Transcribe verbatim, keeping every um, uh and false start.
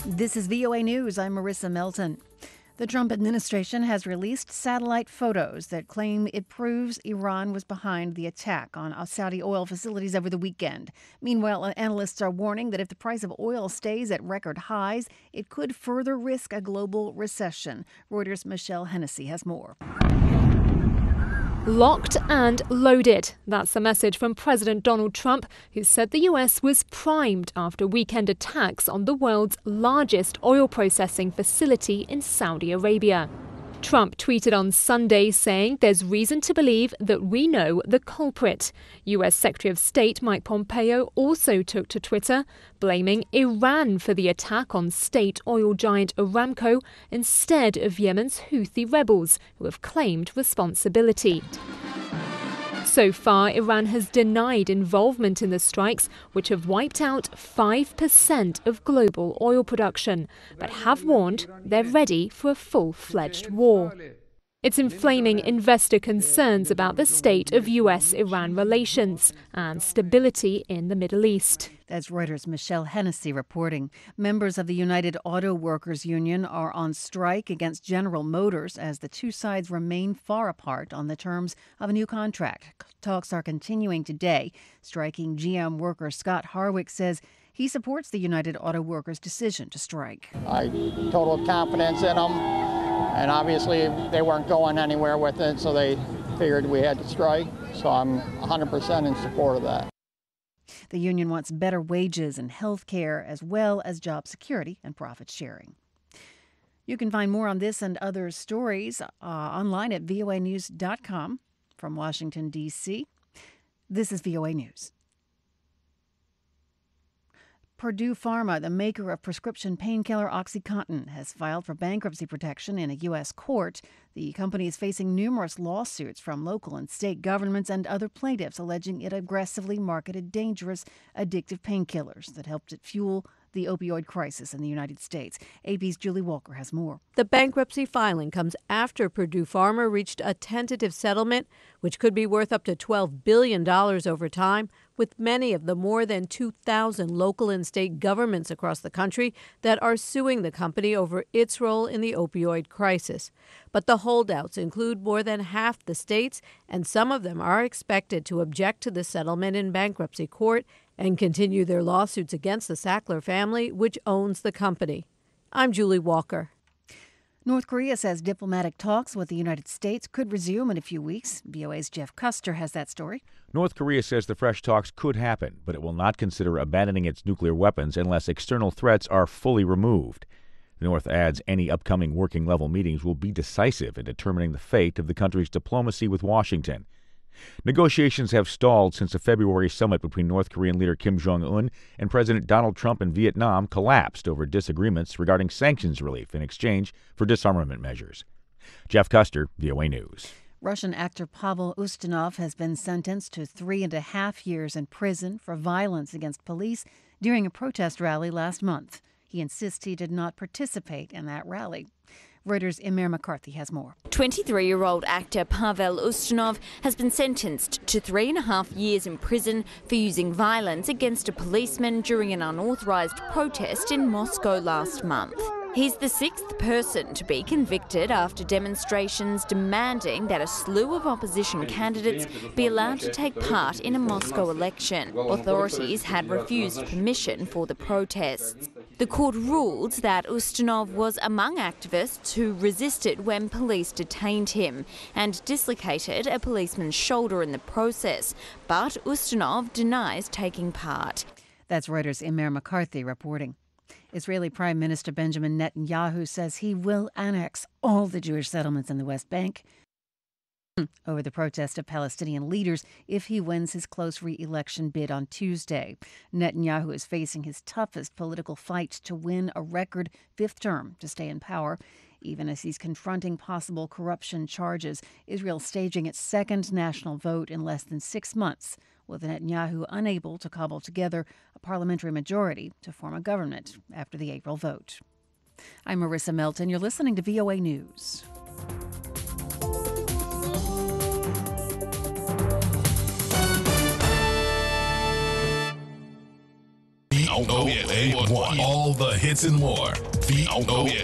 This is V O A News. I'm Marissa Melton. The Trump administration has released satellite photos that claim it proves Iran was behind the attack on Saudi oil facilities over the weekend. Meanwhile, analysts are warning that if the price of oil stays at record highs, it could further risk a global recession. Reuters' Michelle Hennessy has more. Locked and loaded. That's the message from President Donald Trump, who said the U S was primed after weekend attacks on the world's largest oil processing facility in Saudi Arabia. Trump tweeted on Sunday saying there's reason to believe that we know the culprit. U S Secretary of State Mike Pompeo also took to Twitter, blaming Iran for the attack on state oil giant Aramco instead of Yemen's Houthi rebels, who have claimed responsibility. So far, Iran has denied involvement in the strikes, which have wiped out five percent of global oil production, but have warned they're ready for a full-fledged war. It's inflaming investor concerns about the state of U S Iran relations and stability in the Middle East. That's Reuters' Michelle Hennessy reporting. Members of the United Auto Workers Union are on strike against General Motors as the two sides remain far apart on the terms of a new contract. Talks are continuing today. Striking G M worker Scott Harwick says he supports the United Auto Workers' decision to strike. I total confidence in them, and obviously they weren't going anywhere with it, so they figured we had to strike. So I'm one hundred percent in support of that. The union wants better wages and health care, as well as job security and profit sharing. You can find more on this and other stories uh, online at V O A news dot com. From Washington, D C, this is V O A News. Purdue Pharma, the maker of prescription painkiller OxyContin, has filed for bankruptcy protection in a U S court. The company is facing numerous lawsuits from local and state governments and other plaintiffs alleging it aggressively marketed dangerous, addictive painkillers that helped it fuel the opioid crisis in the United States. A P's Julie Walker has more. The bankruptcy filing comes after Purdue Pharma reached a tentative settlement, which could be worth up to twelve billion dollars over time, with many of the more than two thousand local and state governments across the country that are suing the company over its role in the opioid crisis. But the holdouts include more than half the states, and some of them are expected to object to the settlement in bankruptcy court and continue their lawsuits against the Sackler family, which owns the company. I'm Julie Walker. North Korea says diplomatic talks with the United States could resume in a few weeks. V O A's Jeff Custer has that story. North Korea says the fresh talks could happen, but it will not consider abandoning its nuclear weapons unless external threats are fully removed. The North adds any upcoming working-level meetings will be decisive in determining the fate of the country's diplomacy with Washington. Negotiations have stalled since a February summit between North Korean leader Kim Jong-un and President Donald Trump in Vietnam collapsed over disagreements regarding sanctions relief in exchange for disarmament measures. Jeff Custer, V O A News. Russian actor Pavel Ustinov has been sentenced to three and a half years in prison for violence against police during a protest rally last month. He insists he did not participate in that rally. Reuters' Emir McCarthy has more. twenty-three-year-old actor Pavel Ustinov has been sentenced to three and a half years in prison for using violence against a policeman during an unauthorized protest in Moscow last month. He's the sixth person to be convicted after demonstrations demanding that a slew of opposition candidates be allowed to take part in a Moscow election. Authorities had refused permission for the protests. The court ruled that Ustinov was among activists who resisted when police detained him and dislocated a policeman's shoulder in the process, but Ustinov denies taking part. That's Reuters' Emir McCarthy reporting. Israeli Prime Minister Benjamin Netanyahu says he will annex all the Jewish settlements in the West Bank over the protest of Palestinian leaders if he wins his close re-election bid on Tuesday. Netanyahu is facing his toughest political fight to win a record fifth term to stay in power, even as he's confronting possible corruption charges. Israel staging its second national vote in less than six months, with Netanyahu unable to cobble together a parliamentary majority to form a government after the April vote. I'm Marissa Melton. You're listening to V O A News. V O A one. All the hits and more. V O A